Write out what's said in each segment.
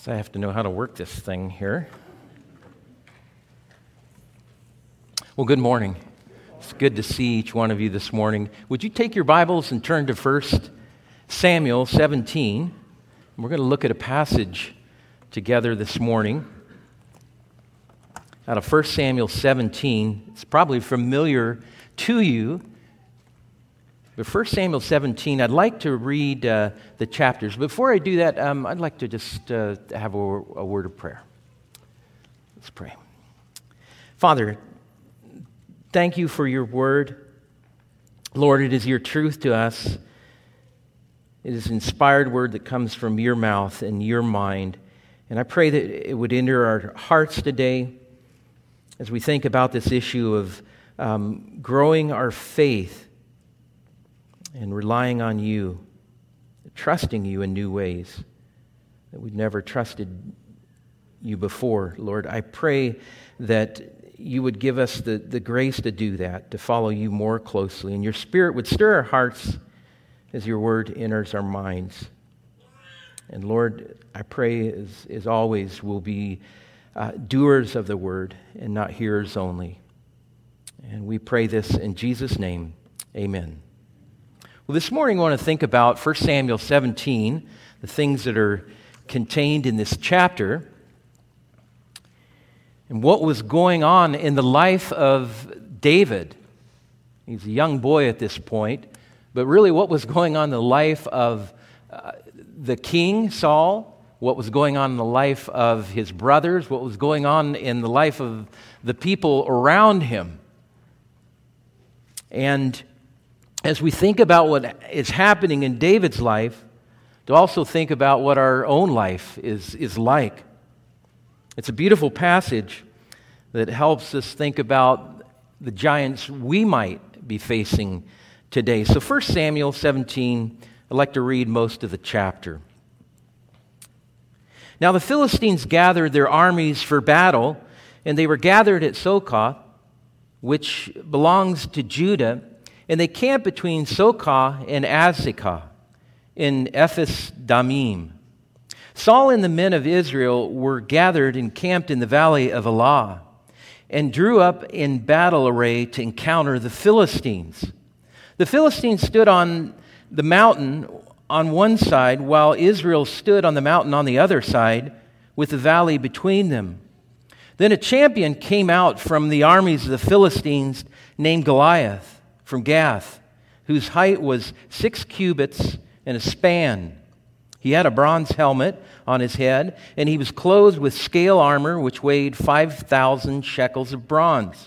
Guess I have to know how to work this thing here. Well, good morning. It's good to see each one of you this morning. Would you take your Bibles and turn to 1 Samuel 17? We're going to look at a passage together this morning out of 1 Samuel 17. It's probably familiar to you. But 1 Samuel 17, I'd like to read the chapters. Before I do that, I'd like to just have a word of prayer. Let's pray. Father, thank you for your word. Lord, it is your truth to us. It is inspired word that comes from your mouth and your mind. And I pray that it would enter our hearts today as we think about this issue of growing our faith and relying on you, trusting you in new ways that we've never trusted you before. Lord, I pray that you would give us the grace to do that, to follow you more closely, and your Spirit would stir our hearts as your word enters our minds. And Lord, I pray, as always, we'll be doers of the word and not hearers only. And we pray this in Jesus' name. Amen. Well, this morning I want to think about 1 Samuel 17, the things that are contained in this chapter, and what was going on in the life of David. He's a young boy at this point, but really what was going on in the life of the king, Saul, what was going on in the life of his brothers, what was going on in the life of the people around him. And as we think about what is happening in David's life, to also think about what our own life is like. It's a beautiful passage that helps us think about the giants we might be facing today. So 1 Samuel 17, I'd like to read most of the chapter. Now the Philistines gathered their armies for battle, and they were gathered at Sokoh, which belongs to Judah, and they camped between Sokoh and Azekah in Ephes Damim. Saul and the men of Israel were gathered and camped in the valley of Elah and drew up in battle array to encounter the Philistines. The Philistines stood on the mountain on one side, while Israel stood on the mountain on the other side, with the valley between them. Then a champion came out from the armies of the Philistines named Goliath from Gath, whose height was 6 cubits and a span. He had a bronze helmet on his head, and he was clothed with scale armor, which weighed 5,000 shekels of bronze.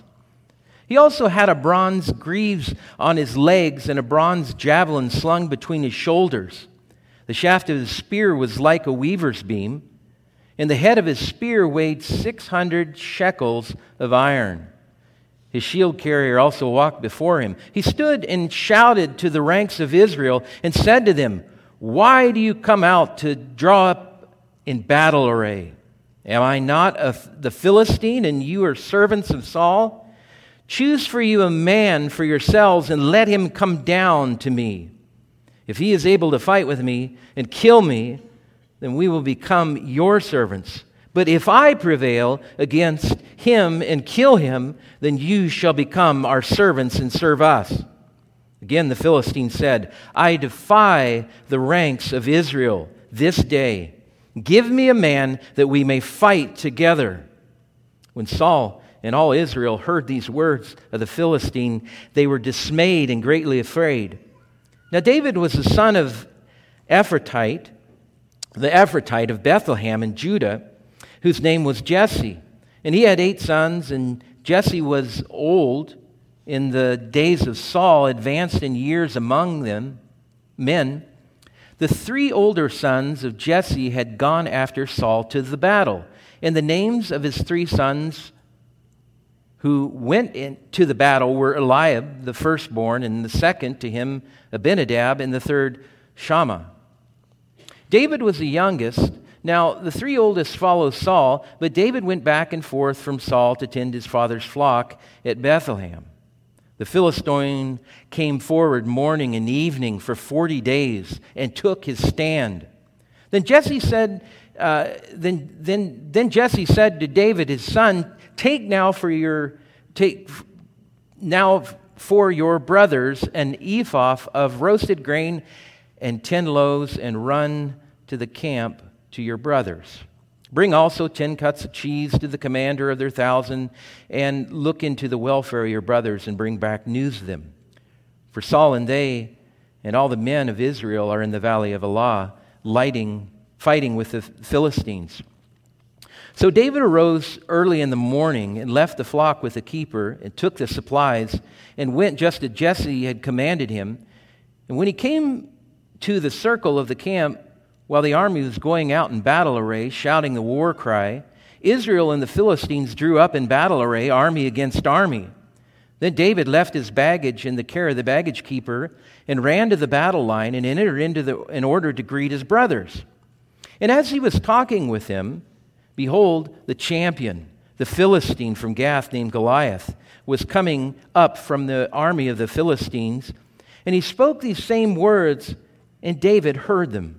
He also had a bronze greaves on his legs and a bronze javelin slung between his shoulders. The shaft of his spear was like a weaver's beam, and the head of his spear weighed 600 shekels of iron. His shield carrier also walked before him. He stood and shouted to the ranks of Israel and said to them, "Why do you come out to draw up in battle array? Am I not the Philistine, and you are servants of Saul? Choose for you a man for yourselves and let him come down to me. If he is able to fight with me and kill me, then we will become your servants. But if I prevail against him and kill him, then you shall become our servants and serve us." Again, the Philistine said, "I defy the ranks of Israel this day. Give me a man that we may fight together." When Saul and all Israel heard these words of the Philistine, they were dismayed and greatly afraid. Now David was the son of Ephrathite, the Ephrathite of Bethlehem in Judah, whose name was Jesse. And he had 8 sons, and Jesse was old in the days of Saul, advanced in years among them, men. The 3 older sons of Jesse had gone after Saul to the battle. And the names of his 3 sons who went into the battle were Eliab, the firstborn, and the second to him Abinadab, and the third Shammah. David was the youngest. Now, the 3 oldest followed Saul, but David went back and forth from Saul to tend his father's flock at Bethlehem. The Philistine came forward morning and evening for 40 days and took his stand. Then Jesse said Then Jesse said to David, his son, take now for your brothers an ephah of roasted grain and 10 loaves, and run to the camp to your brothers. Bring also 10 cuts of cheese to the commander of their 1,000, and look into the welfare of your brothers, and bring back news of them. For Saul and they and all the men of Israel are in the valley of Elah, fighting with the Philistines. So David arose early in the morning and left the flock with the keeper, and took the supplies, and went just as Jesse had commanded him. And when he came to the circle of the camp, while the army was going out in battle array, shouting the war cry, Israel and the Philistines drew up in battle array, army against army. Then David left his baggage in the care of the baggage keeper, and ran to the battle line, and entered in order to greet his brothers. And as he was talking with them, behold, the champion, the Philistine from Gath named Goliath, was coming up from the army of the Philistines, and he spoke these same words, and David heard them.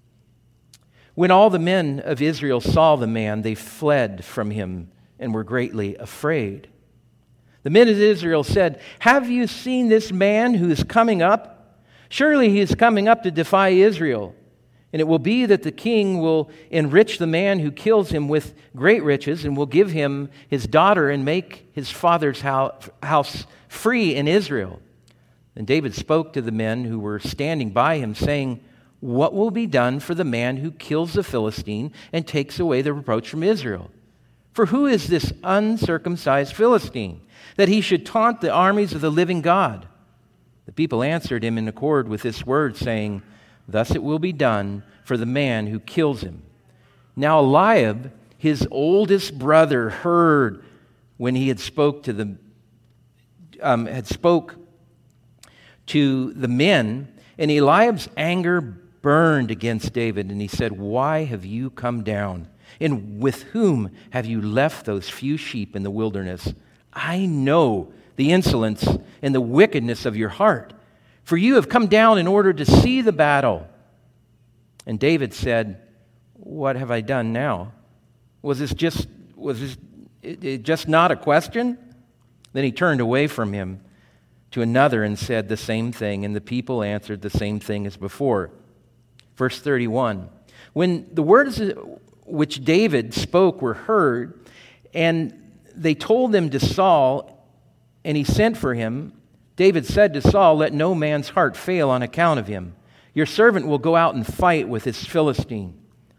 When all the men of Israel saw the man, they fled from him and were greatly afraid. The men of Israel said, have you seen this man who is coming up? Surely he is coming up to defy Israel. And it will be that the king will enrich the man who kills him with great riches, and will give him his daughter, and make his father's house free in Israel. And David spoke to the men who were standing by him, saying, what will be done for the man who kills the Philistine and takes away the reproach from Israel? For who is this uncircumcised Philistine, that he should taunt the armies of the living God? The people answered him in accord with this word, saying, thus it will be done for the man who kills him. Now Eliab, his oldest brother, heard when he had spoke to the men, and Eliab's anger burned against David, and he said, why have you come down? And with whom have you left those few sheep in the wilderness? I know the insolence and the wickedness of your heart, for you have come down in order to see the battle. And David said, what have I done now? Was this just not a question? Then he turned away from him to another and said the same thing, and the people answered the same thing as before. Verse 31, when the words which David spoke were heard, and they told them to Saul, and he sent for him, David said to Saul, let no man's heart fail on account of him. Your servant will go out and fight with this Philistine.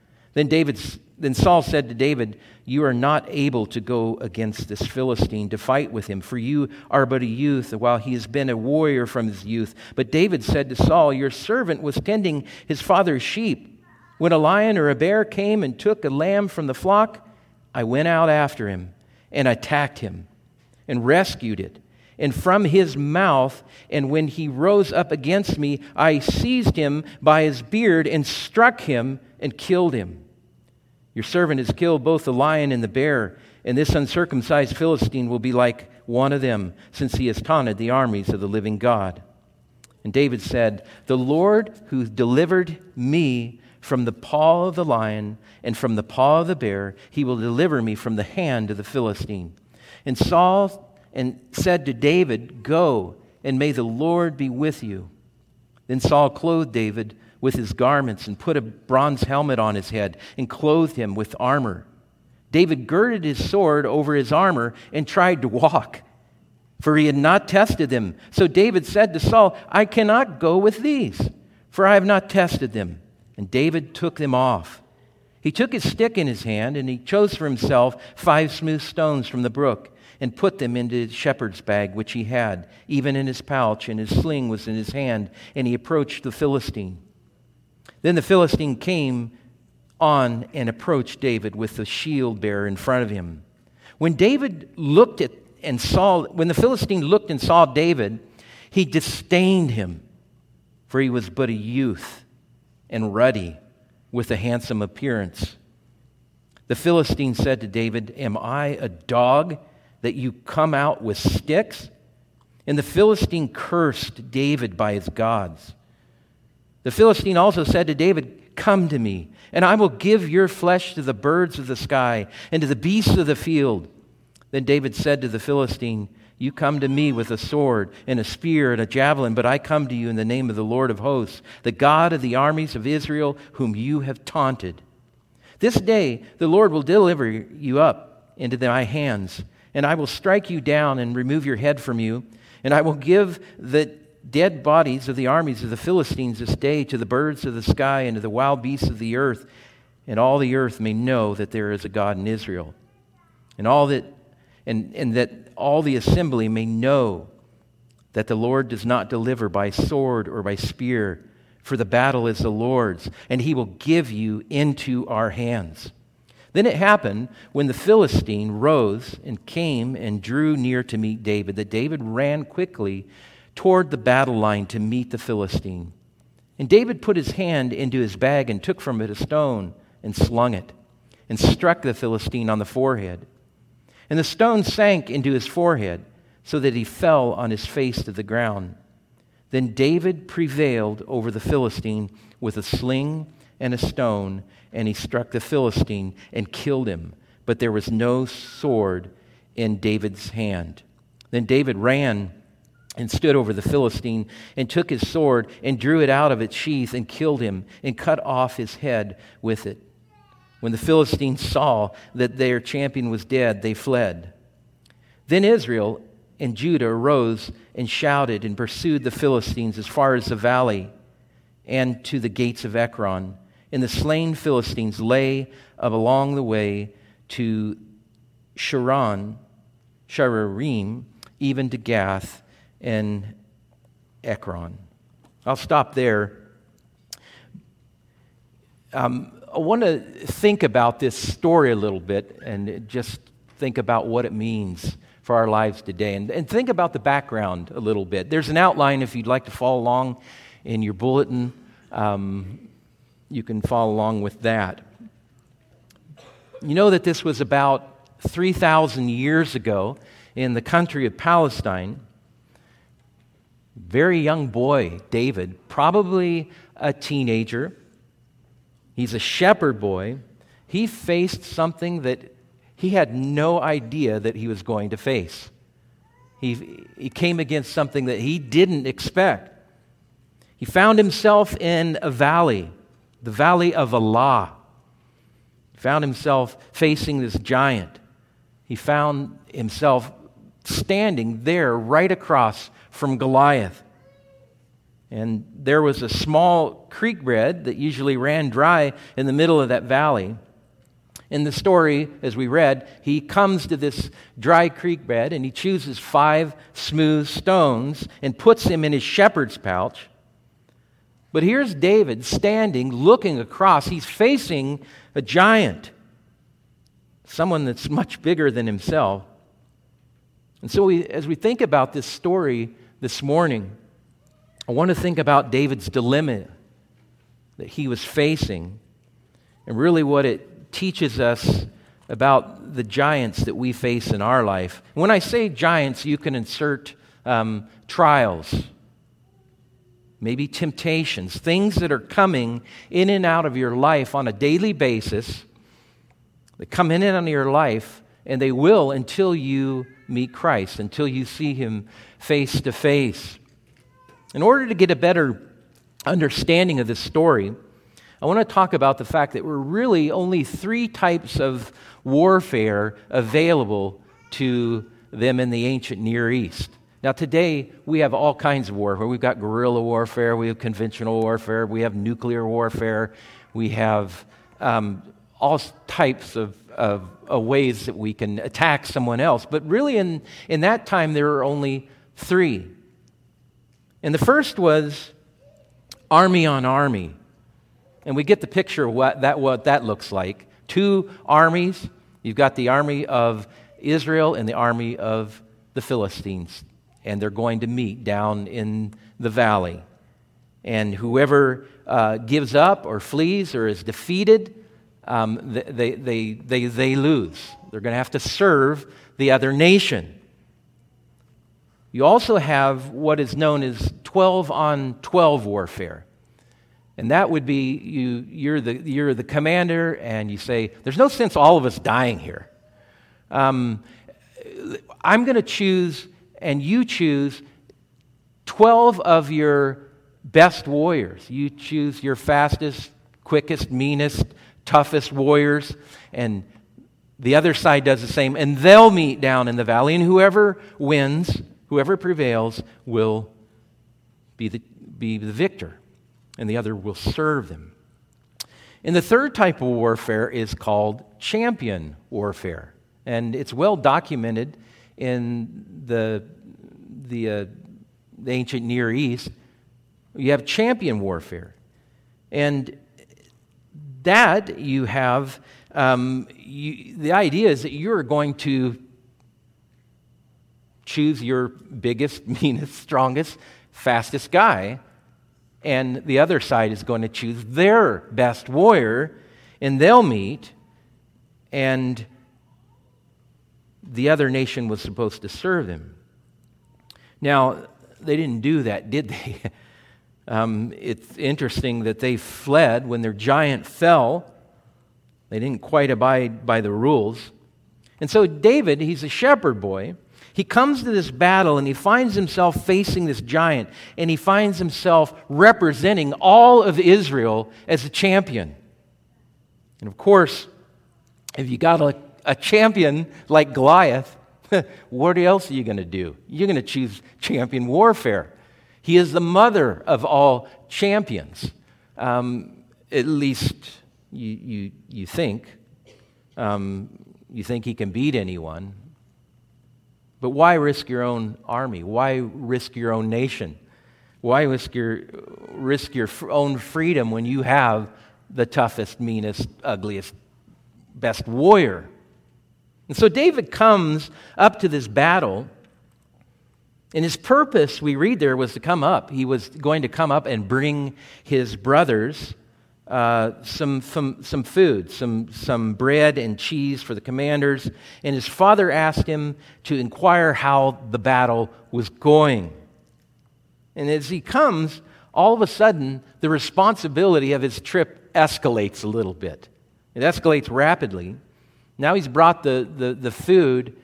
Then Saul said to David, you are not able to go against this Philistine to fight with him, for you are but a youth, while he has been a warrior from his youth. But David said to Saul, your servant was tending his father's sheep. When a lion or a bear came and took a lamb from the flock, I went out after him and attacked him and rescued it. And from his mouth, and when he rose up against me, I seized him by his beard and struck him and killed him. Your servant has killed both the lion and the bear, and this uncircumcised Philistine will be like one of them, since he has taunted the armies of the living God. And David said, the Lord who delivered me from the paw of the lion and from the paw of the bear, he will deliver me from the hand of the Philistine. And Saul said to David, go, and may the Lord be with you. Then Saul clothed David with his garments, and put a bronze helmet on his head, and clothed him with armor. David girded his sword over his armor and tried to walk, for he had not tested them. So David said to Saul, I cannot go with these, for I have not tested them. And David took them off. He took his stick in his hand, and he chose for himself 5 smooth stones from the brook, and put them into his shepherd's bag, which he had, even in his pouch, and his sling was in his hand, and he approached the Philistine. Then the Philistine came on and approached David with the shield bearer in front of him. When the Philistine looked and saw David, he disdained him, for he was but a youth and ruddy, with a handsome appearance. The Philistine said to David, am I a dog that you come out with sticks? And the Philistine cursed David by his gods. The Philistine also said to David, come to me, and I will give your flesh to the birds of the sky and to the beasts of the field." Then David said to the Philistine, "You come to me with a sword and a spear and a javelin, but I come to you in the name of the Lord of hosts, the God of the armies of Israel, whom you have taunted. This day the Lord will deliver you up into my hands, and I will strike you down and remove your head from you, and I will give the dead bodies of the armies of the Philistines this day to the birds of the sky and to the wild beasts of the earth, and all the earth may know that there is a God in Israel, and that all the assembly may know that the Lord does not deliver by sword or by spear, for the battle is the Lord's, and he will give you into our hands." Then it happened, when the Philistine rose and came and drew near to meet David, that David ran quickly toward the battle line to meet the Philistine. And David put his hand into his bag and took from it a stone and slung it, and struck the Philistine on the forehead. And the stone sank into his forehead, so that he fell on his face to the ground. Then David prevailed over the Philistine with a sling and a stone, and he struck the Philistine and killed him. But there was no sword in David's hand. Then David ran and stood over the Philistine and took his sword and drew it out of its sheath and killed him and cut off his head with it. When the Philistines saw that their champion was dead, they fled. Then Israel and Judah arose and shouted and pursued the Philistines as far as the valley and to the gates of Ekron. And the slain Philistines lay along the way to Sharaim, even to Gath and Ekron. I'll stop there. I want to think about this story a little bit and just think about what it means for our lives today. And think about the background a little bit. There's an outline if you'd like to follow along in your bulletin. You can follow along with that. You know that this was about 3,000 years ago in the country of Palestine. Very young boy, David, probably a teenager. He's a shepherd boy. He faced something that he had no idea that he was going to face. He came against something that he didn't expect. He found himself in a valley, the valley of Elah. He found himself facing this giant. He found himself standing there right across from Goliath. And there was a small creek bed that usually ran dry in the middle of that valley. In the story, as we read, he comes to this dry creek bed and he chooses 5 smooth stones and puts them in his shepherd's pouch. But here's David standing, looking across. He's facing a giant, someone that's much bigger than himself. And so as we think about this story this morning, I want to think about David's dilemma that he was facing and really what it teaches us about the giants that we face in our life. When I say giants, you can insert trials, maybe temptations, things that are coming in and out of your life on a daily basis, that come in and out of your life, and they will until you meet Christ, until you see Him face to face. In order to get a better understanding of this story, I want to talk about the fact that there were really only 3 types of warfare available to them in the ancient Near East. Now today, we have all kinds of warfare. We've got guerrilla warfare, we have conventional warfare, we have nuclear warfare, we have all types of ways that we can attack someone else. But really in that time, there were only 3. And the first was army on army. And we get the picture of what that looks like. 2 armies. You've got the army of Israel and the army of the Philistines. And they're going to meet down in the valley. And whoever gives up or flees or is defeated, they lose. They're going to have to serve the other nation. You also have what is known as 12-on-12 warfare. And that would be you're the commander, and you say, there's no sense all of us dying here. I'm going to choose, and you choose 12 of your best warriors. You choose your fastest, quickest, meanest, toughest warriors, and the other side does the same, and they'll meet down in the valley, and whoever wins, whoever prevails, will be the victor, and the other will serve them. And the third type of warfare is called champion warfare, and it's well documented in the ancient Near East. You have champion warfare, and that you have. The idea is that you're going to choose your biggest, meanest, strongest, fastest guy, and the other side is going to choose their best warrior, and they'll meet, and the other nation was supposed to serve them. Now, they didn't do that, did they? It's interesting that they fled when their giant fell. They didn't quite abide by the rules. And so David, he's a shepherd boy. He comes to this battle and he finds himself facing this giant, and he finds himself representing all of Israel as a champion. And of course, if you got a champion like Goliath, what else are you going to do? You're going to choose champion warfare. He is the mother of all champions. At least you think. You think he can beat anyone. But why risk your own army? Why risk your own nation? Why risk your own freedom when you have the toughest, meanest, ugliest, best warrior? And so David comes up to this battle, and his purpose, we read there, was to come up. He was going to come up and bring his brothers some food, some bread and cheese for the commanders. And his father asked him to inquire how the battle was going. And as he comes, all of a sudden, the responsibility of his trip escalates a little bit. It escalates rapidly. Now he's brought the food.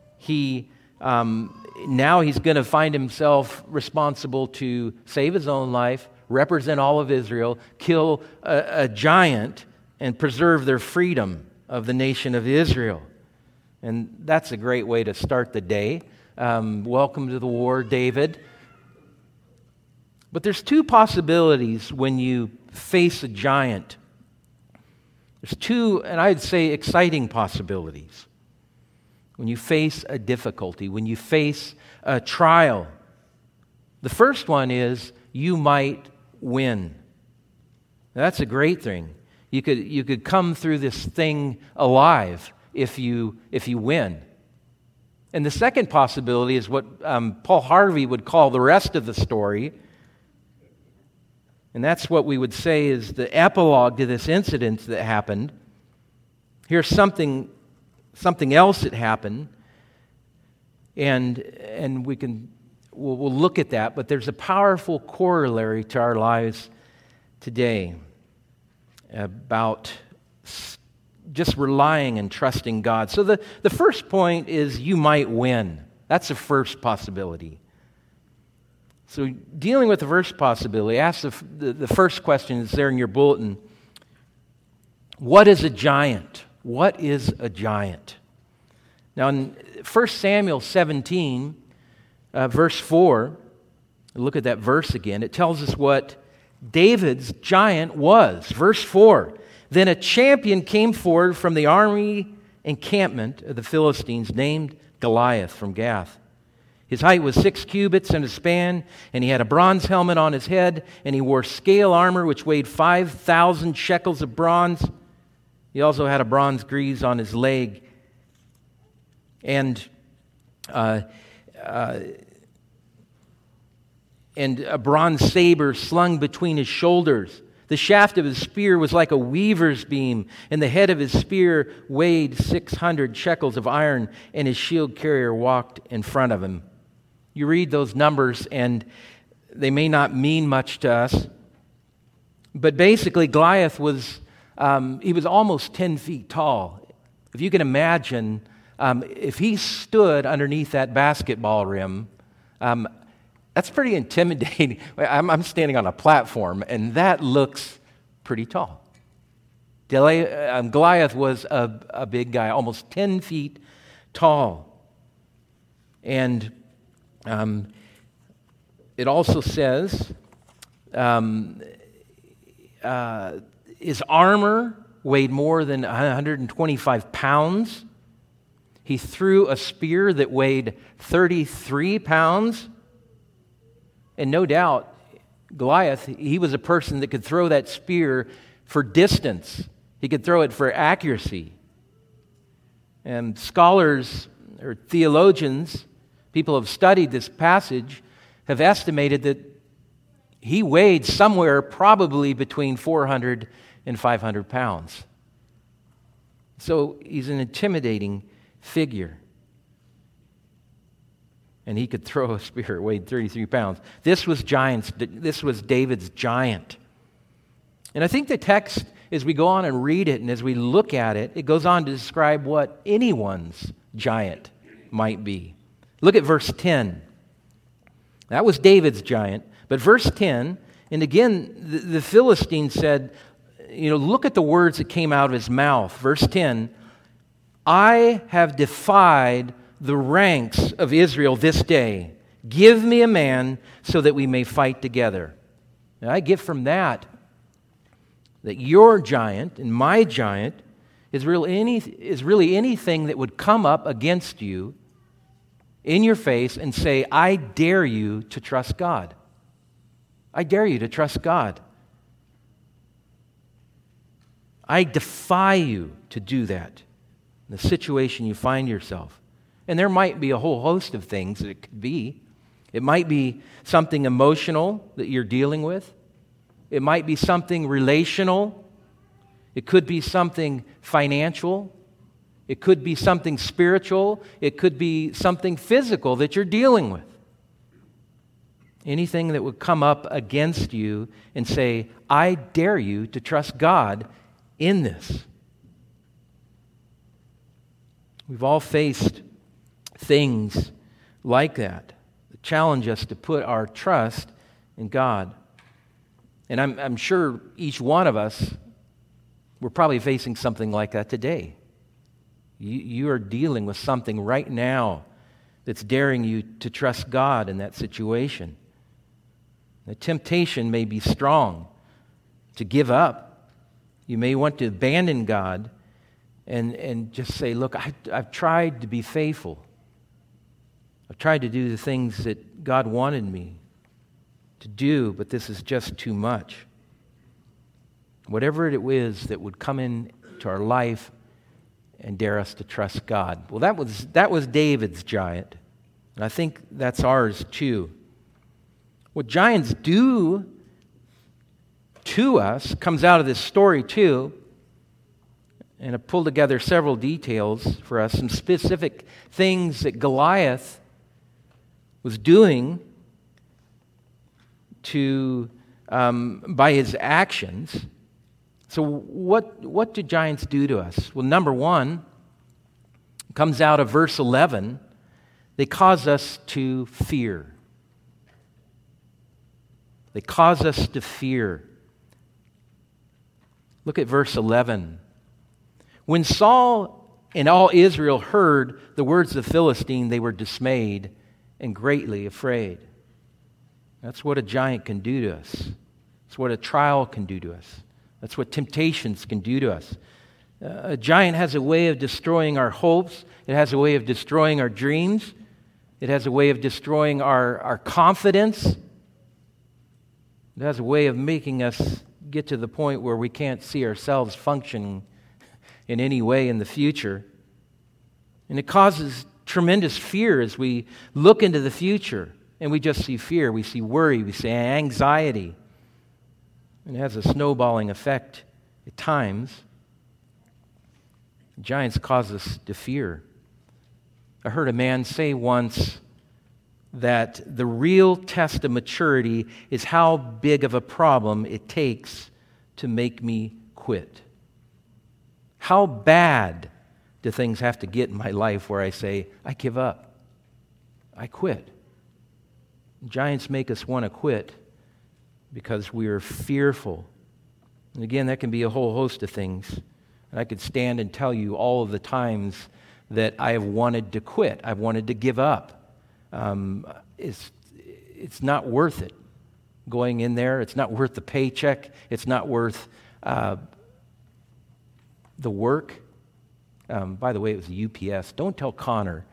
Now he's going to find himself responsible to save his own life, represent all of Israel, kill a giant, and preserve their freedom of the nation of Israel. And that's a great way to start the day. Welcome to the war, David. But there's two possibilities when you face a giant. There's two, and I'd say exciting possibilities. When you face a difficulty, when you face a trial. The first one is you might win. Now, that's a great thing. You could come through this thing alive if you win. And the second possibility is what Paul Harvey would call the rest of the story. And that's what we would say is the epilogue to this incident that happened. Here's something else that happened, and we'll look at that. But there's a powerful corollary to our lives today about just relying and trusting God. So the first point is you might win. That's the first possibility. So dealing with the first possibility, ask the first question that's there in your bulletin. What is a giant? What is a giant? Now in 1 Samuel 17, verse 4, look at that verse again. It tells us what David's giant was. Verse 4, then a champion came forward from the army encampment of the Philistines named Goliath from Gath. His height was 6 cubits and a span, and he had a bronze helmet on his head, and he wore scale armor which weighed 5,000 shekels of bronze. He also had a bronze greaves on his leg, and a bronze saber slung between his shoulders. The shaft of his spear was like a weaver's beam, and the head of his spear weighed 600 shekels of iron, and his shield carrier walked in front of him. You read those numbers, and they may not mean much to us, But basically, Goliath was, he was almost 10 feet tall. If you can imagine, if he stood underneath that basketball rim, that's pretty intimidating. I'm standing on a platform, and that looks pretty tall. Goliath was a big guy, almost 10 feet tall. And it also says his armor weighed more than 125 pounds. He threw a spear that weighed 33 pounds. And no doubt, Goliath, he was a person that could throw that spear for distance. He could throw it for accuracy. And scholars or theologians, people who have studied this passage, have estimated that he weighed somewhere probably between 400 and 500 pounds. So he's an intimidating figure. And he could throw a spear. It weighed 33 pounds. This was David's giant. And I think the text, as we go on and read it and as we look at it, it goes on to describe what anyone's giant might be. Look at verse 10. That was David's giant. But verse 10, and again, the Philistine said, look at the words that came out of his mouth. Verse 10, I have defied the ranks of Israel this day. Give me a man so that we may fight together. Now, I get from that your giant and my giant is really anything that would come up against you in your face and say, I dare you to trust God. I dare you to trust God. I defy you to do that in the situation you find yourself. And there might be a whole host of things that it could be. It might be something emotional that you're dealing with. It might be something relational. It could be something financial. It could be something spiritual. It could be something physical that you're dealing with. Anything that would come up against you and say, I dare you to trust God in this. We've all faced things like that challenge us to put our trust in God. And I'm sure each one of us, we're probably facing something like that today. You are dealing with something right now that's daring you to trust God in that situation. The temptation may be strong to give up. You may want to abandon God and just say, look, I've tried to be faithful. I've tried to do the things that God wanted me to do, but this is just too much. Whatever it is that would come into our life and dare us to trust God. Well, that was David's giant. And I think that's ours too. What giants do to us comes out of this story too. And I pulled together several details for us, some specific things that Goliath was doing by his actions. So what do giants do to us? Well, number one, comes out of verse 11. They cause us to fear. They cause us to fear. Look at verse 11. When Saul and all Israel heard the words of the Philistine, they were dismayed and greatly afraid. That's what a giant can do to us. That's what a trial can do to us. That's what temptations can do to us. A giant has a way of destroying our hopes. It has a way of destroying our dreams. It has a way of destroying our confidence. It has a way of making us get to the point where we can't see ourselves functioning in any way in the future. And it causes tremendous fear as we look into the future. And we just see fear, we see worry, we see anxiety. And it has a snowballing effect at times. Giants cause us to fear. I heard a man say once that the real test of maturity is how big of a problem it takes to make me quit? How bad do things have to get in my life where I say, I give up, I quit? Giants make us want to quit because we are fearful. And again, that can be a whole host of things. And I could stand and tell you all of the times that I have wanted to quit. I've wanted to give up. It's not worth it. Going in there, it's not worth the paycheck. It's not worth the work. By the way, it was UPS. Don't tell Connor.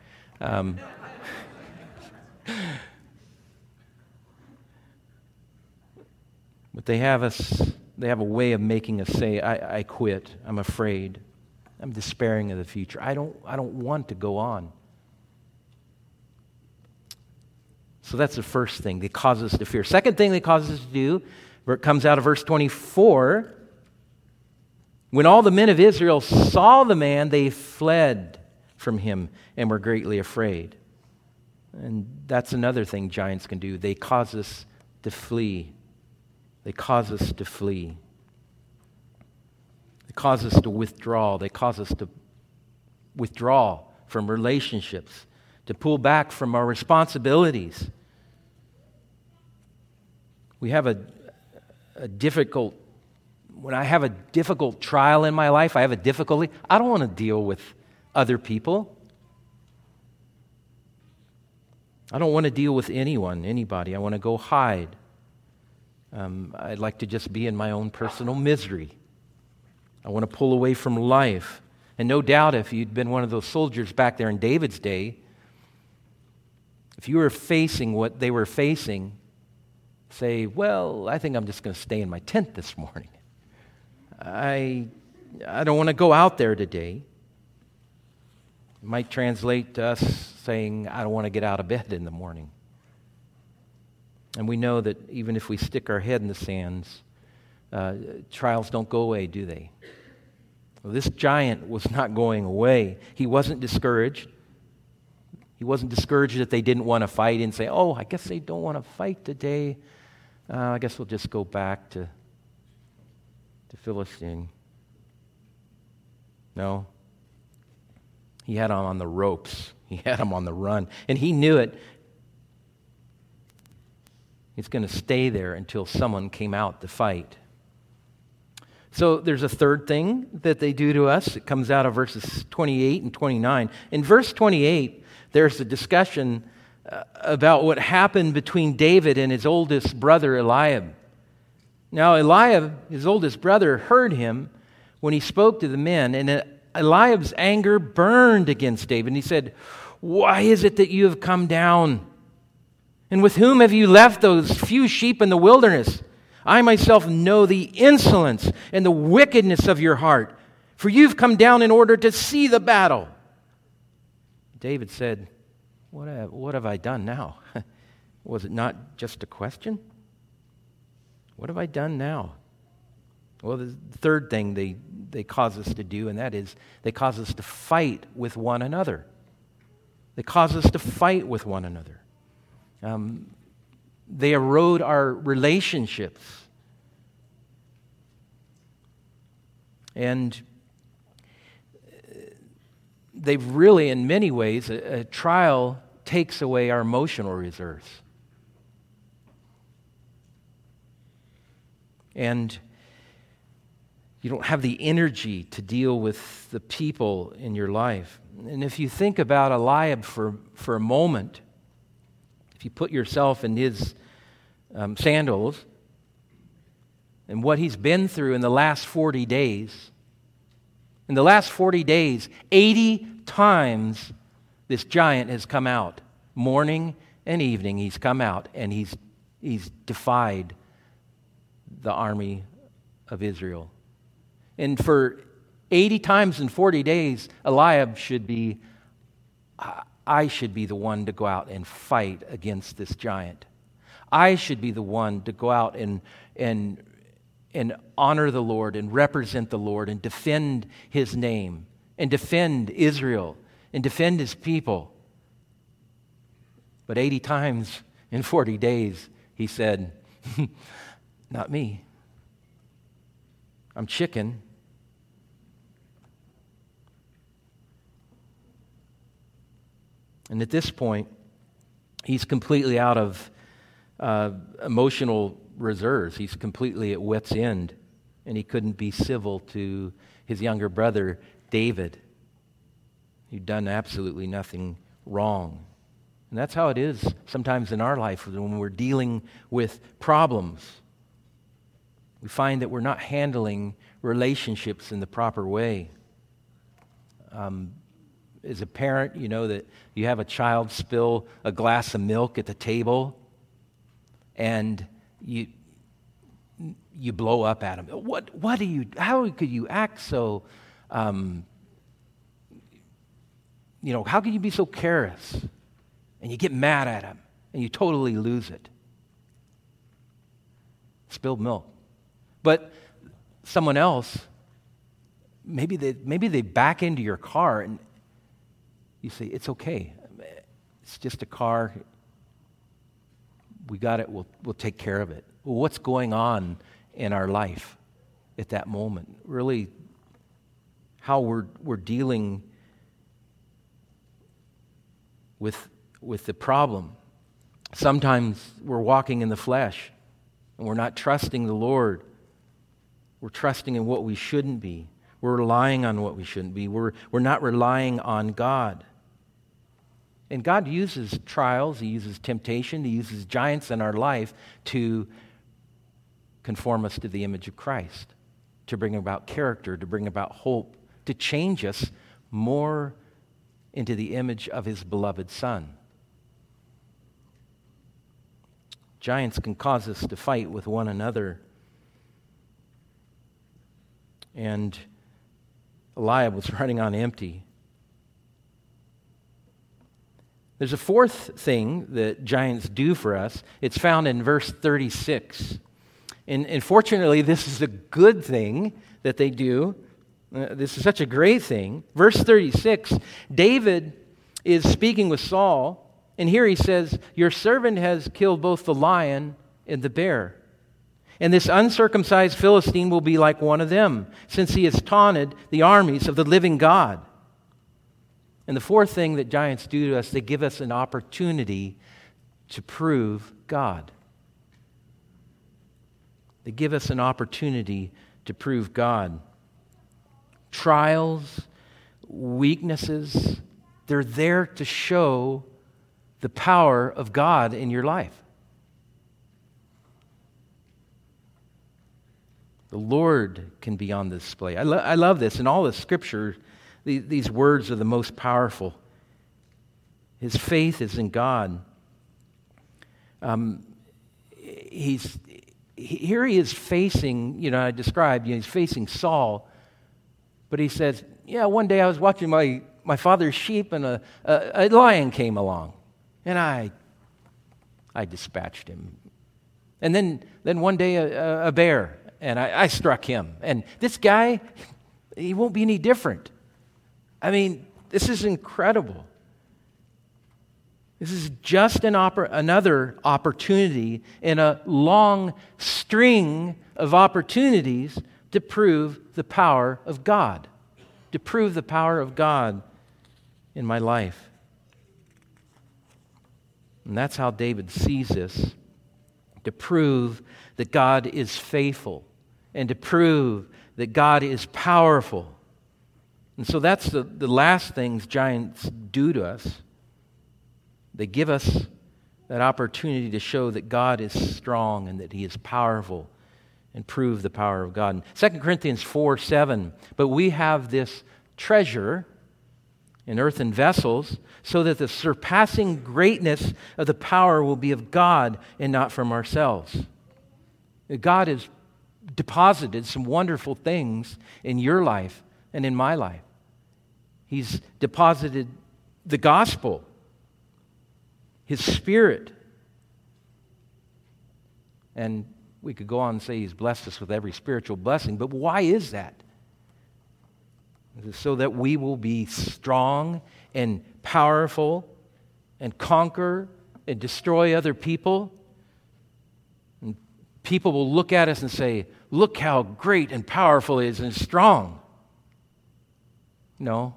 But they have a way of making us say, I quit. I'm afraid. I'm despairing of the future. I don't want to go on. So that's the first thing that causes us to fear. Second thing that causes us to do, where it comes out of verse 24, when all the men of Israel saw the man, they fled from him and were greatly afraid. And that's another thing giants can do. They cause us to flee. They cause us to flee. They cause us to withdraw. They cause us to withdraw from relationships, to pull back from our responsibilities. We have when I have a difficult trial in my life, I have a difficulty, I don't want to deal with other people. I don't want to deal with anybody. I want to go hide. I'd like to just be in my own personal misery. I want to pull away from life. And no doubt if you'd been one of those soldiers back there in David's day, if you were facing what they were facing, say, well, I think I'm just going to stay in my tent this morning. I don't want to go out there today. It might translate to us saying, I don't want to get out of bed in the morning. And we know that even if we stick our head in the sands, trials don't go away, do they? Well, this giant was not going away. He wasn't discouraged. He wasn't discouraged that they didn't want to fight and say, oh, I guess they don't want to fight today. I guess we'll just go back to Philistine. No. He had him on the ropes. He had him on the run. And he knew it. He's going to stay there until someone came out to fight. So there's a third thing that they do to us. It comes out of verses 28 and 29. In verse 28, there's a discussion about what happened between David and his oldest brother Eliab. Now Eliab, his oldest brother, heard him when he spoke to the men, and Eliab's anger burned against David. And he said, why is it that you have come down? And with whom have you left those few sheep in the wilderness? I myself know the insolence and the wickedness of your heart, for you've come down in order to see the battle. David said, what have I done now? Was it not just a question? What have I done now? Well, the third thing they cause us to do, and that is they cause us to fight with one another. They cause us to fight with one another. They erode our relationships. And they've really, in many ways, a trial takes away our emotional reserves. And you don't have the energy to deal with the people in your life. And if you think about Eliab for a moment, if you put yourself in his sandals and what he's been through in the last 40 days, 80 times this giant has come out. Morning and evening he's come out and he's defied the army of Israel. And for 80 times in 40 days, Eliab I should be the one to go out and fight against this giant. I should be the one to go out and honor the Lord and represent the Lord and defend His name and defend Israel and defend His people. But 80 times in 40 days, he said, not me. I'm chicken. And at this point, he's completely out of emotional reserves. He's completely at wit's end, and he couldn't be civil to his younger brother, David, who'd done absolutely nothing wrong. And that's how it is sometimes in our life when we're dealing with problems. We find that we're not handling relationships in the proper way. As a parent, you know that you have a child spill a glass of milk at the table, and you blow up at him. What do you? How could you act so? How could you be so careless? And you get mad at him, and you totally lose it. Spilled milk, but someone else, maybe they back into your car and. You say, it's okay. It's just a car. We got it. We'll take care of it. Well, what's going on in our life at that moment? Really, how we're dealing with the problem. Sometimes we're walking in the flesh, and we're not trusting the Lord. We're trusting in what we shouldn't be. We're relying on what we shouldn't be. We're not relying on God. And God uses trials, He uses temptation, He uses giants in our life to conform us to the image of Christ, to bring about character, to bring about hope, to change us more into the image of His beloved Son. Giants can cause us to fight with one another. And Eliab was running on empty. There's a fourth thing that giants do for us. It's found in verse 36. And fortunately, this is a good thing that they do. This is such a great thing. Verse 36, David is speaking with Saul, and here he says, "Your servant has killed both the lion and the bear. And this uncircumcised Philistine will be like one of them, since he has taunted the armies of the living God." And the fourth thing that giants do to us, they give us an opportunity to prove God. They give us an opportunity to prove God. Trials, weaknesses, they're there to show the power of God in your life. The Lord can be on display. I love this. In all the Scripture, these words are the most powerful. His faith is in God. Here he is facing, I described, he's facing Saul. But he says, one day I was watching my father's sheep and a lion came along. And I dispatched him. And then one day a bear, and I struck him. And this guy, he won't be any different. I mean, this is incredible. This is just another opportunity in a long string of opportunities to prove the power of God, to prove the power of God in my life. And that's how David sees this, to prove that God is faithful and to prove that God is powerful. And so that's the last things giants do to us. They give us that opportunity to show that God is strong and that He is powerful and prove the power of God. 2 Corinthians 4:7, "But we have this treasure in earthen vessels, so that the surpassing greatness of the power will be of God and not from ourselves." God has deposited some wonderful things in your life and in my life. He's deposited the gospel, His Spirit. And we could go on and say He's blessed us with every spiritual blessing, but why is that? So that we will be strong and powerful and conquer and destroy other people. And people will look at us and say, look how great and powerful it is and strong. No.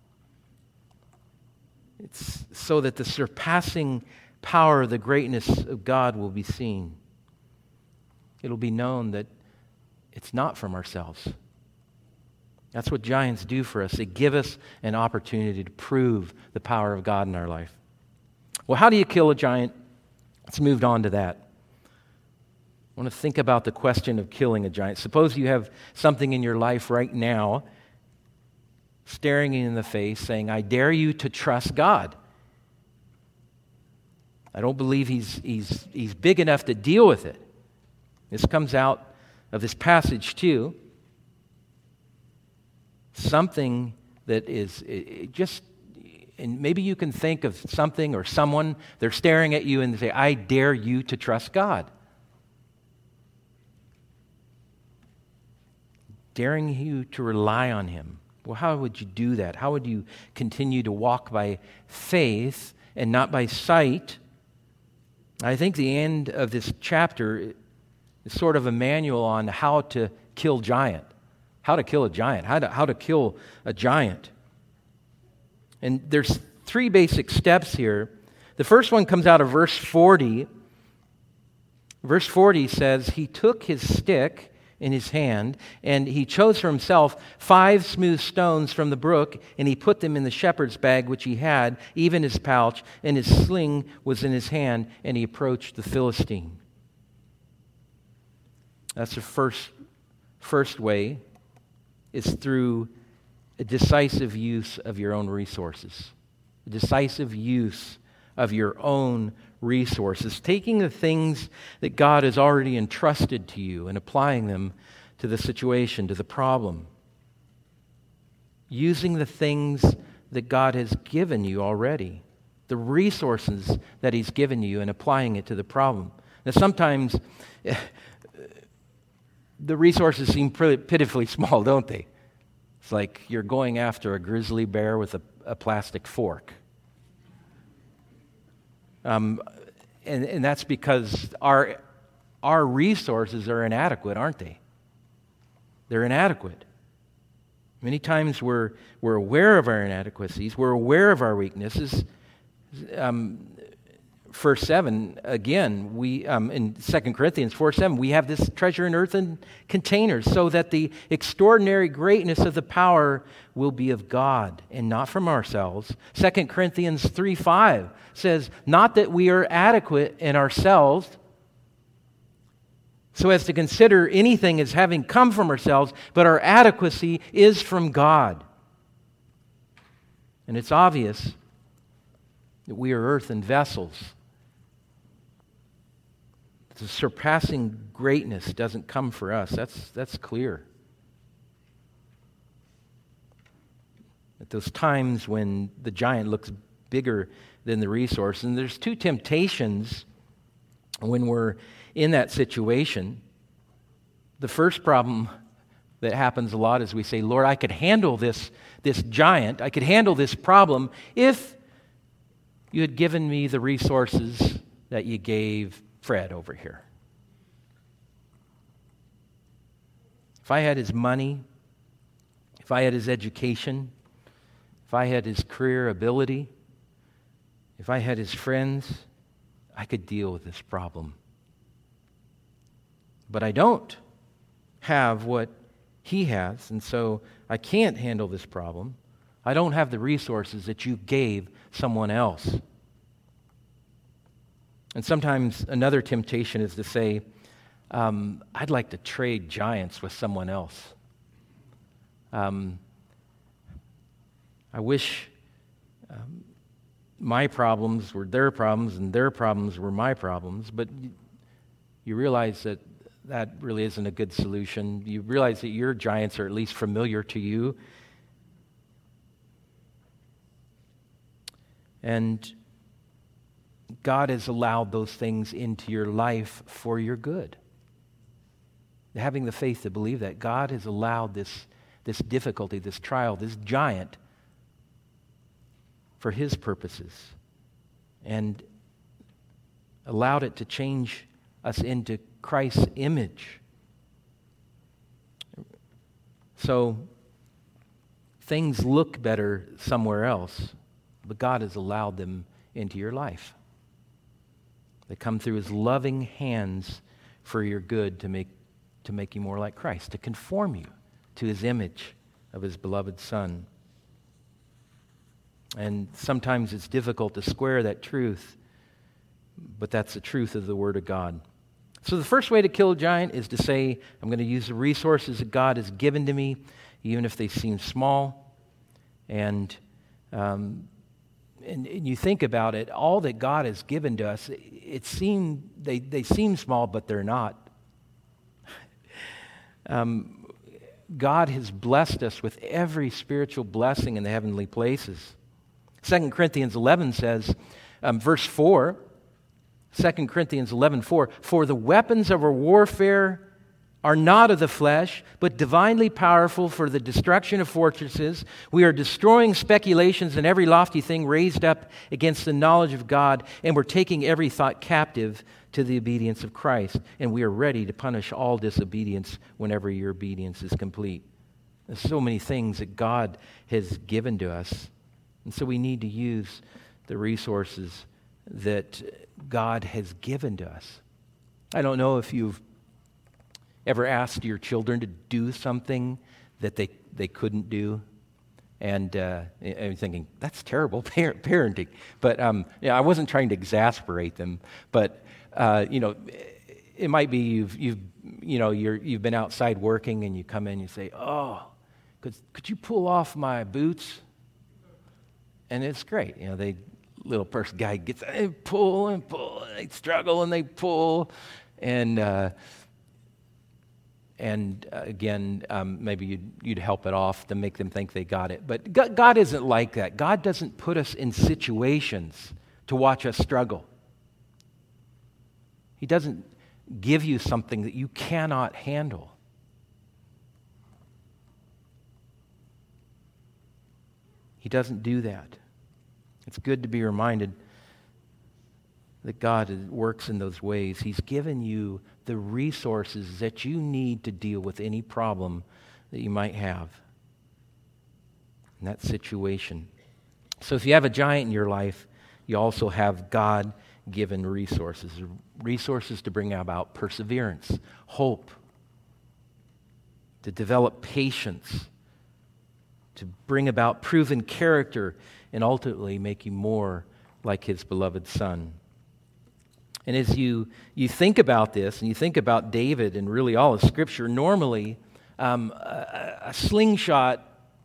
It's so that the surpassing power, the greatness of God will be seen. It'll be known that it's not from ourselves. That's what giants do for us. They give us an opportunity to prove the power of God in our life. Well, how do you kill a giant? Let's move on to that. I want to think about the question of killing a giant. Suppose you have something in your life right now staring you in the face saying, I dare you to trust God. I don't believe he's big enough to deal with it. This comes out of this passage too. Something that is just, and maybe you can think of something or someone, they're staring at you and they say, I dare you to trust God. Daring you to rely on Him. Well, how would you do that? How would you continue to walk by faith and not by sight? I think the end of this chapter is sort of a manual on how to kill giant. How to kill a giant. How to kill a giant. And there's 3 basic steps here. The first one comes out of verse 40. Verse 40 says, He took his stick in his hand, and he chose for himself 5 smooth stones from the brook, and he put them in the shepherd's bag which he had, even his pouch, and his sling was in his hand, and he approached the Philistine. That's the first way, is through a decisive use of your own resources. A decisive use of your own resources, taking the things that God has already entrusted to you and applying them to the situation, to the problem. Using the things that God has given you already, the resources that He's given you, and applying it to the problem. Now, sometimes the resources seem pitifully small, don't they? It's like you're going after a grizzly bear with a plastic fork. And that's because our resources are inadequate, aren't they? They're inadequate. Many times we're aware of our inadequacies. We're aware of our weaknesses. Verse 7, again, we in 2 Corinthians 4:7, we have this treasure in earthen containers so that the extraordinary greatness of the power will be of God and not from ourselves. 2 Corinthians 3:5 says, not that we are adequate in ourselves, so as to consider anything as having come from ourselves, but our adequacy is from God. And it's obvious that we are earthen vessels. The surpassing greatness doesn't come for us. That's clear. At those times when the giant looks bigger than the resource, and there's 2 temptations when we're in that situation. The first problem that happens a lot is we say, Lord, I could handle this giant, I could handle this problem if you had given me the resources that you gave Fred over here. If I had his money, if I had his education, if I had his career ability, if I had his friends, I could deal with this problem. But I don't have what he has, and so I can't handle this problem. I don't have the resources that you gave someone else. And sometimes another temptation is to say, I'd like to trade giants with someone else. I wish my problems were their problems and their problems were my problems, but you realize that really isn't a good solution. You realize that your giants are at least familiar to you. And God has allowed those things into your life for your good. Having the faith to believe that God has allowed this difficulty, this trial, this giant for His purposes, and allowed it to change us into Christ's image. So things look better somewhere else, but God has allowed them into your life. They come through His loving hands for your good to make you more like Christ, to conform you to His image of His beloved Son. And sometimes it's difficult to square that truth, but that's the truth of the Word of God. So the first way to kill a giant is to say, I'm going to use the resources that God has given to me, even if they seem small. And you think about it, all that God has given to us, they seem small, but they're not. God has blessed us with every spiritual blessing in the heavenly places. 2 Corinthians 11 says, verse 4, 2 Corinthians 11:4, for the weapons of our warfare are not of the flesh, but divinely powerful for the destruction of fortresses. We are destroying speculations and every lofty thing raised up against the knowledge of God, and we're taking every thought captive to the obedience of Christ. And we are ready to punish all disobedience whenever your obedience is complete. There's so many things that God has given to us. And so we need to use the resources that God has given to us. I don't know if you've ever asked your children to do something that they couldn't do. And I'm thinking, that's terrible parenting. But I wasn't trying to exasperate them. But it might be you've been outside working and you come in and you say, oh, could you pull off my boots? And it's great. Little person guy gets, they pull and pull, and they struggle and they pull, and again, maybe you'd help it off to make them think they got it. But God isn't like that. God doesn't put us in situations to watch us struggle. He doesn't give you something that you cannot handle. He doesn't do that. It's good to be reminded that God works in those ways. He's given you the resources that you need to deal with any problem that you might have in that situation. So if you have a giant in your life, you also have God-given resources. Resources to bring about perseverance, hope, to develop patience, to bring about proven character, and ultimately make you more like His beloved Son. And as you think about this, and you think about David and really all of Scripture, normally a slingshot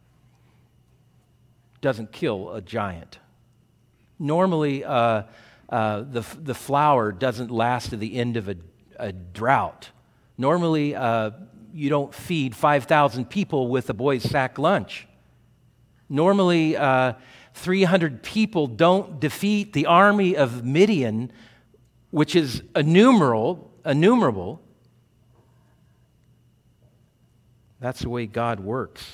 doesn't kill a giant. Normally the flour doesn't last to the end of a drought. Normally you don't feed 5,000 people with a boy's sack lunch. Normally 300 people don't defeat the army of Midian, which is innumerable. That's the way God works.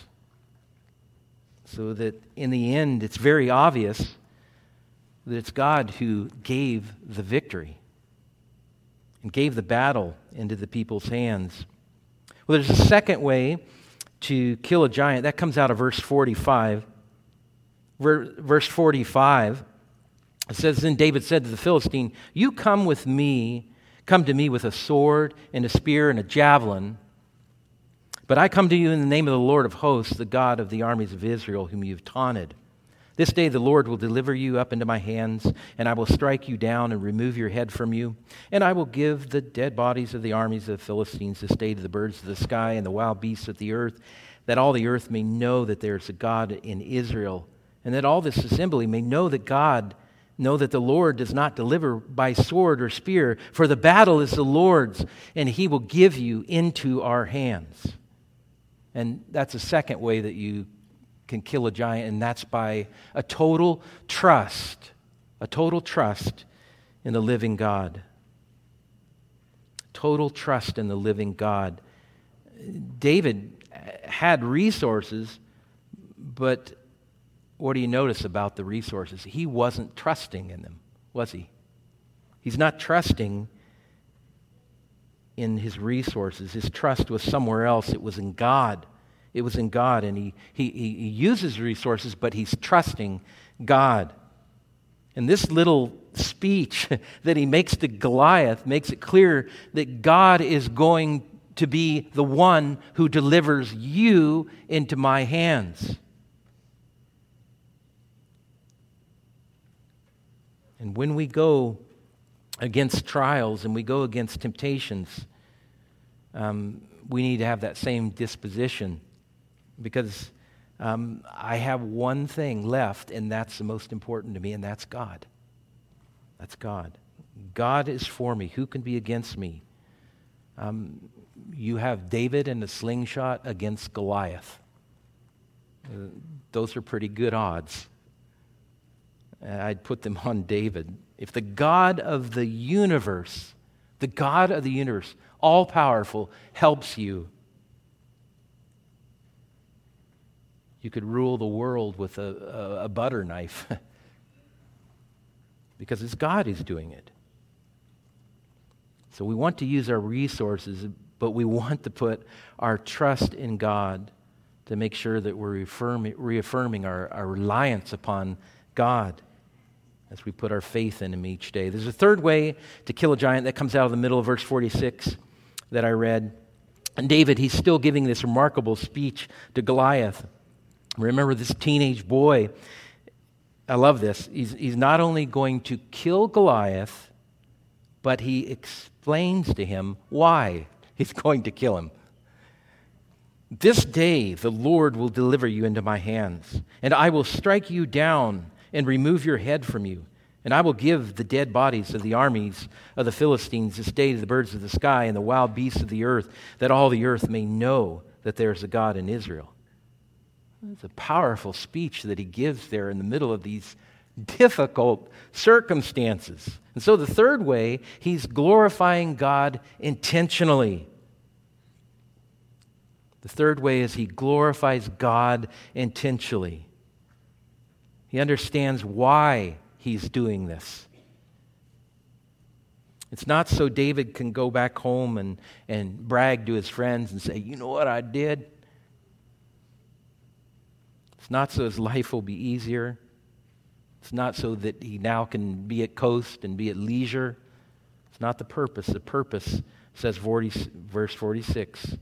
So that in the end, it's very obvious that it's God who gave the victory and gave the battle into the people's hands. Well, there's a second way to kill a giant. That comes out of verse 45. Verse 45, it says, then David said to the Philistine, you come to me with a sword and a spear and a javelin, but I come to you in the name of the Lord of hosts, the God of the armies of Israel, whom you've taunted. This day the Lord will deliver you up into my hands, and I will strike you down and remove your head from you, and I will give the dead bodies of the armies of the Philistines this day to the birds of the sky and the wild beasts of the earth, that all the earth may know that there is a God in Israel, and that all this assembly may know that the Lord does not deliver by sword or spear, for the battle is the Lord's, and He will give you into our hands. And that's a second way that you can kill a giant, and that's by a total trust in the living God. Total trust in the living God. David had resources, but what do you notice about the resources? He wasn't trusting in them, was he? He's not trusting in his resources. His trust was somewhere else. It was in God. It was in God, and he uses resources, but he's trusting God. And this little speech that he makes to Goliath makes it clear that God is going to be the one who delivers you into my hands. And when we go against trials and we go against temptations, we need to have that same disposition, because I have one thing left, and that's the most important to me, and that's God. That's God. God is for me. Who can be against me? You have David in a slingshot against Goliath. Those are pretty good odds. I'd put them on David. If the God of the universe, all-powerful, helps you, you could rule the world with a butter knife because it's God who's doing it. So we want to use our resources, but we want to put our trust in God to make sure that we're reaffirming our reliance upon God as we put our faith in Him each day. There's a third way to kill a giant that comes out of the middle of verse 46 that I read. And David, he's still giving this remarkable speech to Goliath. Remember this teenage boy. I love this. He's not only going to kill Goliath, but he explains to him why he's going to kill him. This day the Lord will deliver you into my hands, and I will strike you down and remove your head from you. And I will give the dead bodies of the armies of the Philistines this day to the birds of the sky and the wild beasts of the earth, that all the earth may know that there is a God in Israel. It's a powerful speech that he gives there in the middle of these difficult circumstances. And so the third way, he's glorifying God intentionally. The third way is he glorifies God intentionally. He understands why he's doing this. It's not so David can go back home and brag to his friends and say, you know what I did? It's not so his life will be easier. It's not so that he now can be at coast and be at leisure. It's not the purpose. The purpose, says verse 46,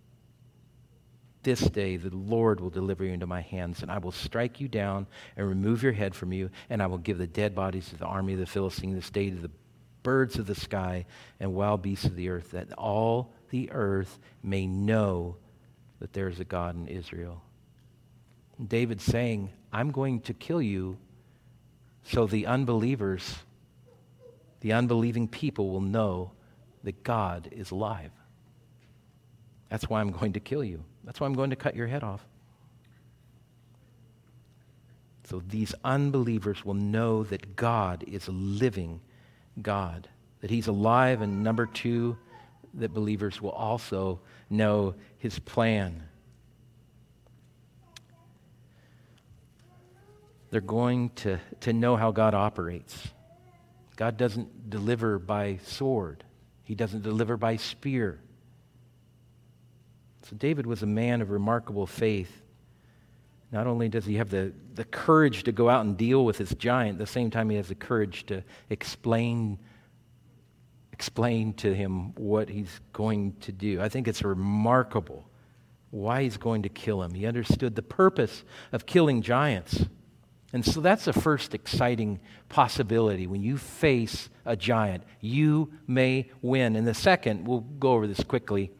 this day the Lord will deliver you into my hands, and I will strike you down and remove your head from you, and I will give the dead bodies of the army of the Philistines this day to the birds of the sky and wild beasts of the earth, that all the earth may know that there is a God in Israel. And David's saying, I'm going to kill you so the unbelievers, the unbelieving people will know that God is alive. That's why I'm going to kill you. That's why I'm going to cut your head off. So these unbelievers will know that God is a living God, that He's alive, and number two, that believers will also know His plan. They're going to know how God operates. God doesn't deliver by sword. He doesn't deliver by spear. So David was a man of remarkable faith. Not only does he have the courage to go out and deal with this giant, at the same time he has the courage to explain to him what he's going to do. I think it's remarkable why he's going to kill him. He understood the purpose of killing giants. And so that's the first exciting possibility. When you face a giant, you may win. And the second, we'll go over this quickly,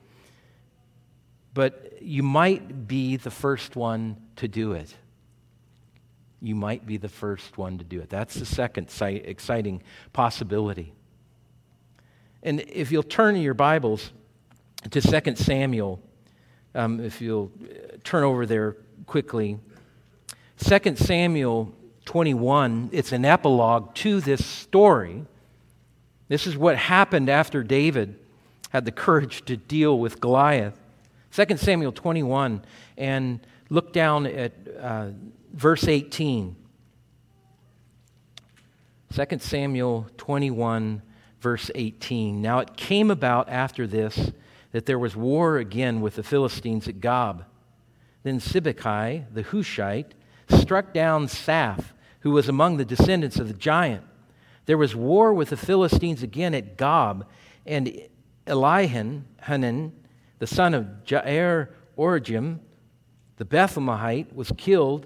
but you might be the first one to do it. You might be the first one to do it. That's the second exciting possibility. And if you'll turn in your Bibles to 2 Samuel, if you'll turn over there quickly. 2 Samuel 21, it's an epilogue to this story. This is what happened after David had the courage to deal with Goliath. 2 Samuel 21, and look down at verse 18. 2 Samuel 21, verse 18. Now it came about after this that there was war again with the Philistines at Gob. Then Sibbecai, the Hushite, struck down Saph, who was among the descendants of the giant. There was war with the Philistines again at Gob, and Elihanan, the son of Jair Origim, the Bethlehemite, was killed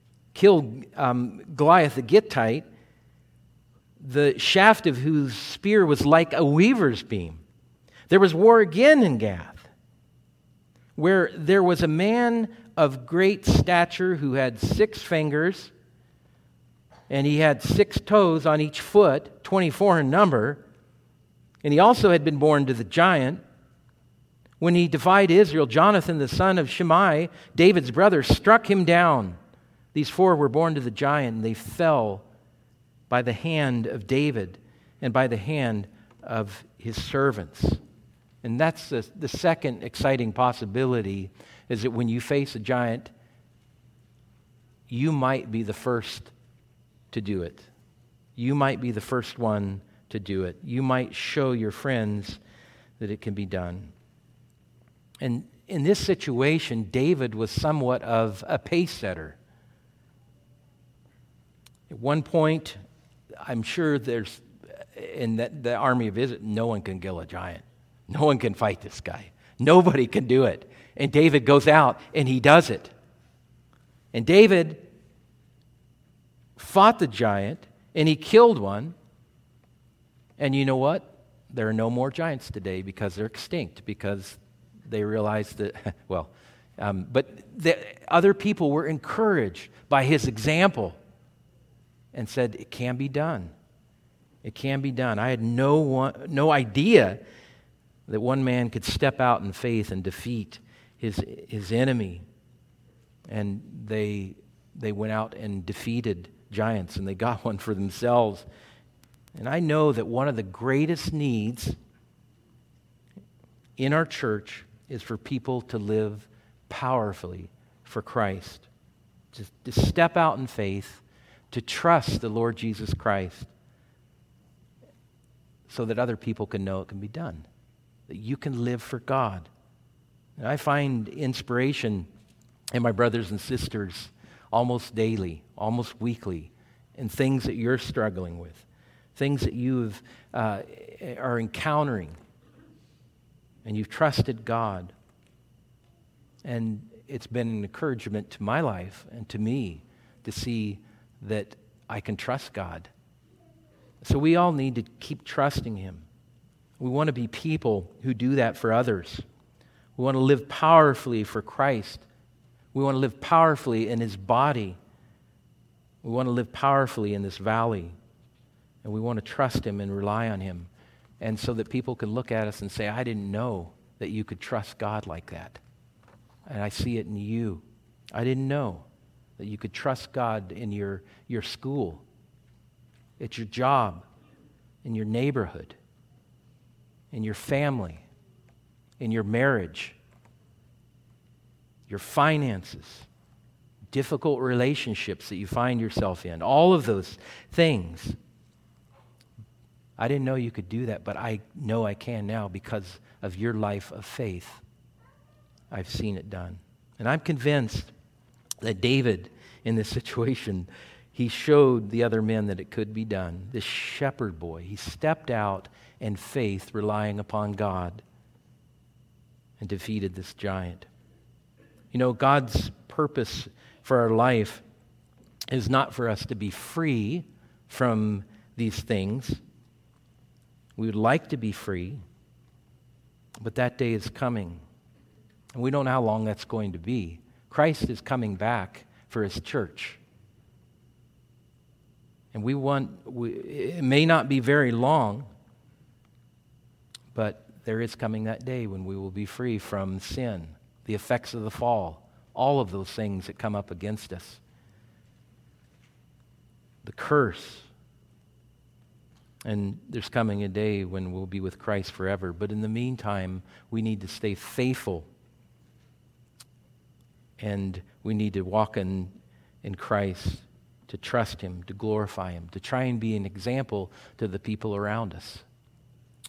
Goliath the Gittite, the shaft of whose spear was like a weaver's beam. There was war again in Gath, where there was a man of great stature who had 6 fingers, and he had 6 toes on each foot, 24 in number, and he also had been born to the giant. When he defied Israel, Jonathan, the son of Shimei, David's brother, struck him down. These 4 were born to the giant, and they fell by the hand of David and by the hand of his servants. And that's the second exciting possibility, is that when you face a giant, you might be the first to do it. You might be the first one to do it. You might show your friends that it can be done. And in this situation, David was somewhat of a pace setter. At one point, I'm sure there's, in the army of Israel, no one can kill a giant. No one can fight this guy. Nobody can do it. And David goes out and he does it. And David fought the giant and he killed one. And you know what? There are no more giants today because they're extinct, because they realized that, but other people were encouraged by his example and said, it can be done. It can be done. I had no idea that one man could step out in faith and defeat his enemy. And they went out and defeated giants, and they got one for themselves. And I know that one of the greatest needs in our church is for people to live powerfully for Christ, to step out in faith, to trust the Lord Jesus Christ, so that other people can know it can be done, that you can live for God. And I find inspiration in my brothers and sisters almost daily, almost weekly, in things that you're struggling with, things that you are encountering, and you've trusted God. And it's been an encouragement to my life and to me to see that I can trust God. So we all need to keep trusting Him. We want to be people who do that for others. We want to live powerfully for Christ. We want to live powerfully in His body. We want to live powerfully in this valley. And we want to trust Him and rely on Him. And so that people can look at us and say, I didn't know that you could trust God like that. And I see it in you. I didn't know that you could trust God in your school, at your job, in your neighborhood, in your family, in your marriage, your finances, difficult relationships that you find yourself in, all of those things. I didn't know you could do that, but I know I can now because of your life of faith. I've seen it done. And I'm convinced that David, in this situation, he showed the other men that it could be done. This shepherd boy, he stepped out in faith, relying upon God, and defeated this giant. You know, God's purpose for our life is not for us to be free from these things. We would like to be free, but that day is coming. And we don't know how long that's going to be. Christ is coming back for His church. And it may not be very long, but there is coming that day when we will be free from sin, the effects of the fall, all of those things that come up against us, the curse. And there's coming a day when we'll be with Christ forever. But in the meantime, we need to stay faithful. And we need to walk in Christ, to trust Him, to glorify Him, to try and be an example to the people around us.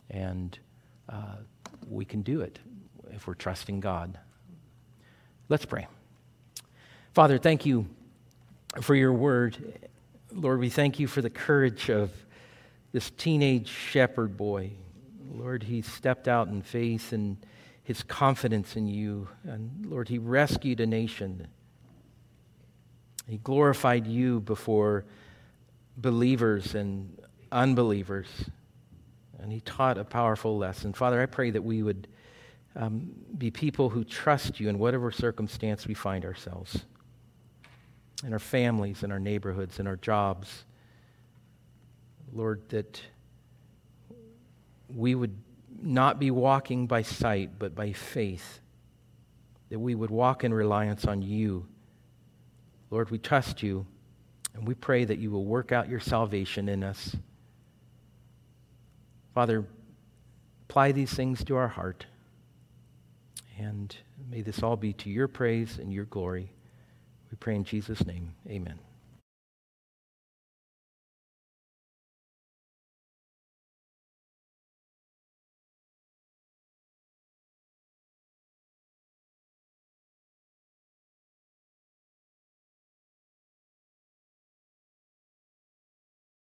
And we can do it if we're trusting God. Let's pray. Father, thank you for your word. Lord, we thank you for the courage of this teenage shepherd boy. Lord, he stepped out in faith and his confidence in you. And Lord, he rescued a nation. He glorified you before believers and unbelievers. And he taught a powerful lesson. Father, I pray that we would be people who trust you in whatever circumstance we find ourselves, in our families, in our neighborhoods, in our jobs. Lord, that we would not be walking by sight, but by faith, that we would walk in reliance on you. Lord, we trust you, and we pray that you will work out your salvation in us. Father, apply these things to our heart, and may this all be to your praise and your glory. We pray in Jesus' name. Amen.